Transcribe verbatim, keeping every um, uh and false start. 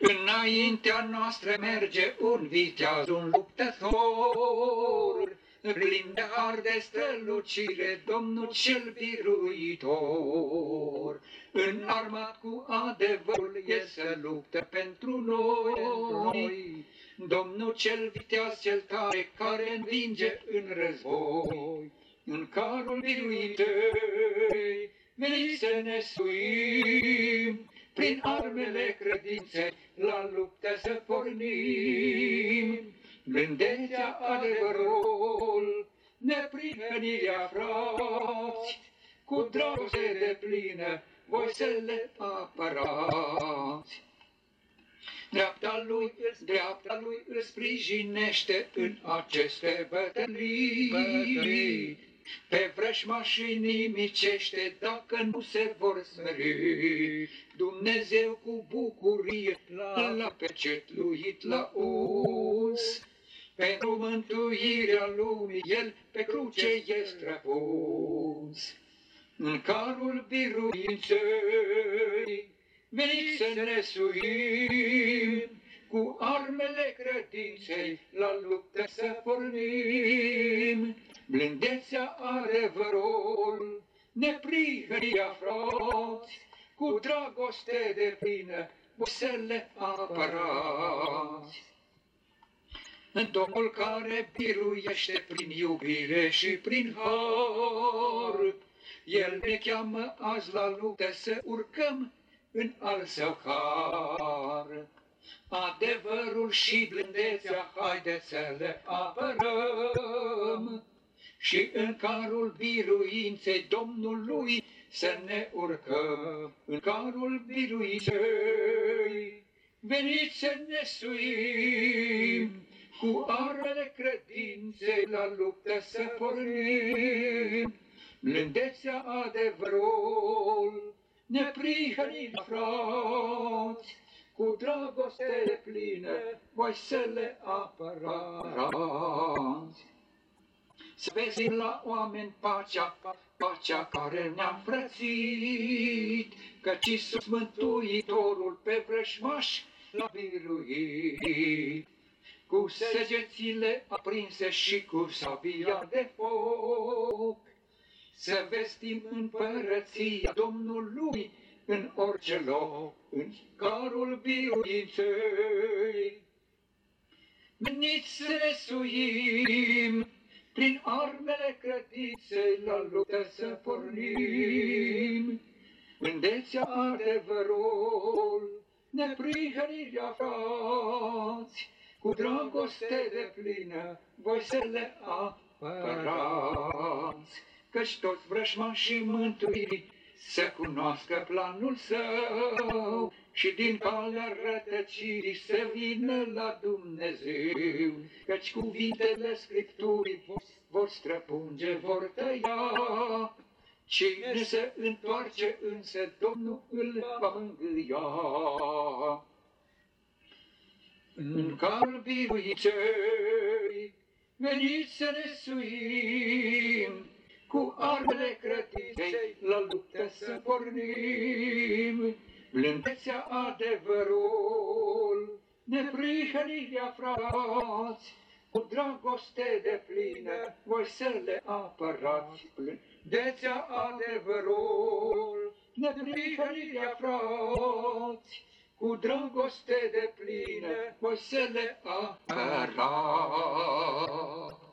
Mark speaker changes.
Speaker 1: Înaintea noastră merge un viteaz, un luptător, plin de arde strălucire, Domnul cel biruitor. Înarmat cu adevărul e să luptă pentru noi, Domnul cel viteaz cel tare, care învinge în război. În carul biruitării veniți să ne suim, prin armele credinței la luptă să pornim. Blândețea adevărul, neprihănirea, frați, cu dragoste deplină voi să le apărați. Dreapta lui, dreapta lui îl sprijinește în aceste bătălii. Pe vrăjmașii nimicește dacă nu se vor smeri. Dumnezeu cu bucurie l-a pecetluit la us. Pentru mântuirea lumii El pe cruce e străpus. În carul biruinței veniți să ne suim, cu armele credinței la luptă să pornim. Blândețea adevărul, neprihănirea, frați, cu dragoste deplină voi să le apărați. În Domnul care biruiește prin iubire și prin har, El ne cheamă azi la luptă să urcăm în al Său har. Adevărul și blândețea haideți să le apărăm, și în carul biruinței Domnului să ne urcăm. În carul biruinței veniți să ne suim, cu armele credinței la luptă să pornim. Blândețea adevărul, neprihănirea, frați, cu dragoste deplină voi să le apărați. Să vezi la oameni pacea, pacea care ne-a frățit, căci Iisus Mântuitorul pe vrăjmași l-a biruit. Cu săgețile aprinse și cu sabia de foc, să vestim împărăția Domnului în orice loc, în carul biruinței. Veniți să ne suim, prin armele credinței la luptă să pornim. Blândețea adevărul, neprihănirea, frați, cu dragoste deplină voi să le apărați. Căci toți vrăjmașii mântuirii să cunoască planul Său și din calea rătăcirii să vină la Dumnezeu. Căci cuvintele Scripturii vor străpunge, vor tăia, cine se întoarce însă Domnul îl va mângâia. În carul biruinței veniți să ne suim, cu armele credinței la luptă să pornim. Blândețea adevărul, neprihănirea, frați, cu dragoste deplină voi să le apărați. Blândețea adevărul, neprihănirea, frați, cu dragoste deplină voi să le apărați.